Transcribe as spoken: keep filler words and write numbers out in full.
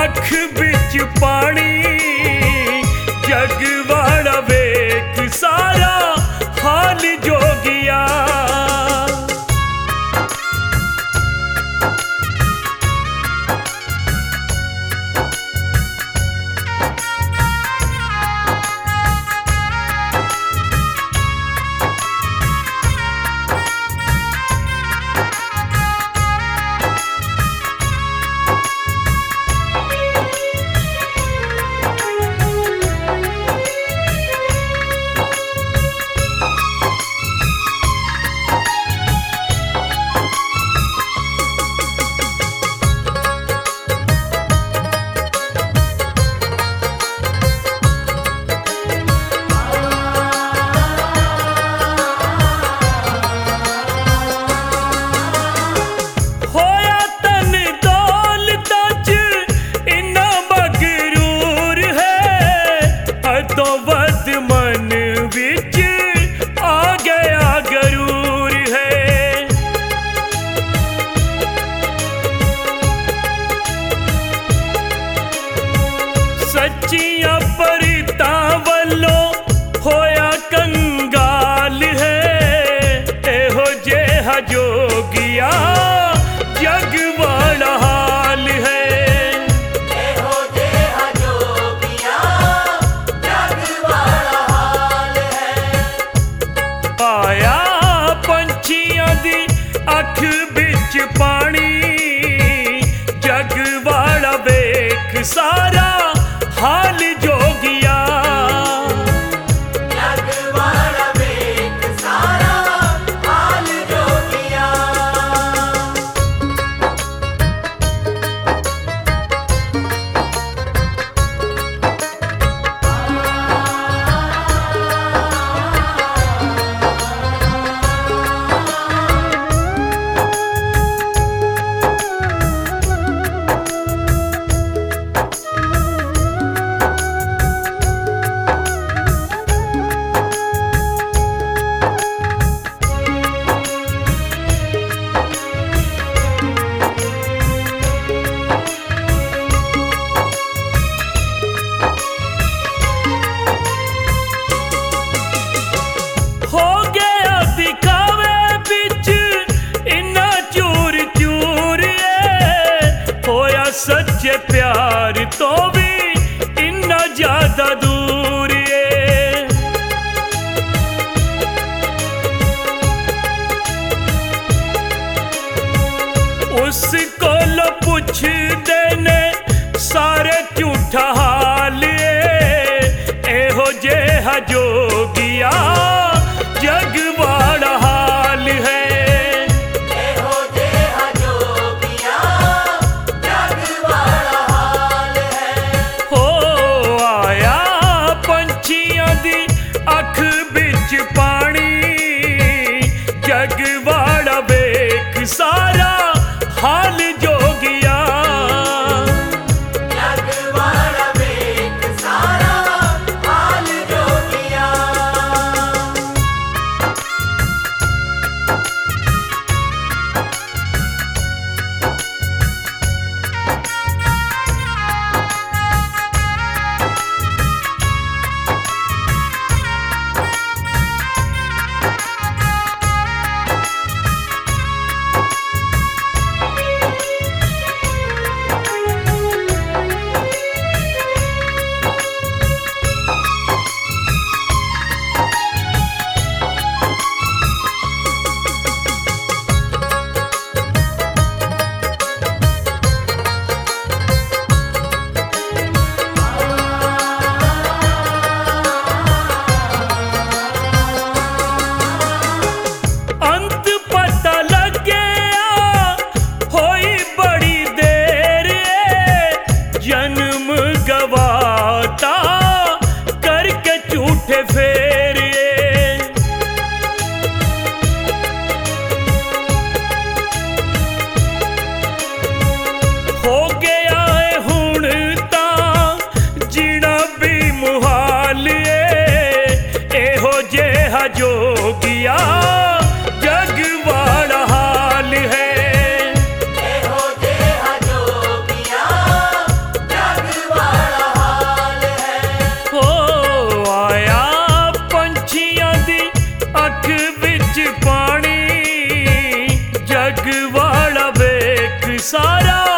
अख बिच पानी जग वाला वेख सारा हाल जोगिया। सच्चियां परितां वल्लों होया कंगाल है। एहो जेहा जोगिया जग वाला हाल है। एहो जेहा जोगिया जग वाला हाल है। पाया पंछियां दी अख बिच पानी जग वाला वेख सारा हाल जोगिया। जग वाला वेख सारा हाल जोगिया। सच्चे प्यार तो भी इन्ना ज्यादा दूर है। उसको लो पूछ देने सारे झूठा हाल है। एहो जेहा जोगिया जग वाला हाल है। अख बिच पानी जग वाला वेख सारा हाल जोगिया। जग वाला वेख सारा हाल जोगिया। सारा